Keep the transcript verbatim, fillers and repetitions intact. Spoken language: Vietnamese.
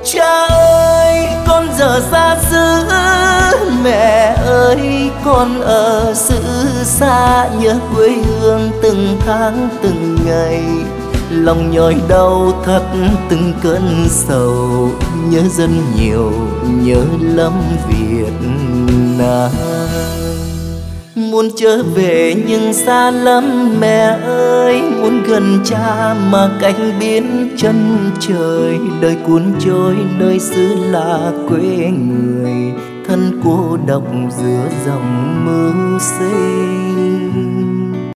Cha ơi con giờ xa xứ, mẹ ơi con ở xứ xa, nhớ quê hương từng tháng từng ngày. Lòng nhói đau thắt từng cơn sầu, nhớ dân nhiều nhớ lắm Việt Nam. Muốn trở về nhưng xa lắm mẹ ơi, muốn gần cha mà cách biến chân trời. Đời cuốn trôi nơi xứ lạ quê người, thân cô độc giữa dòng mưu sinh.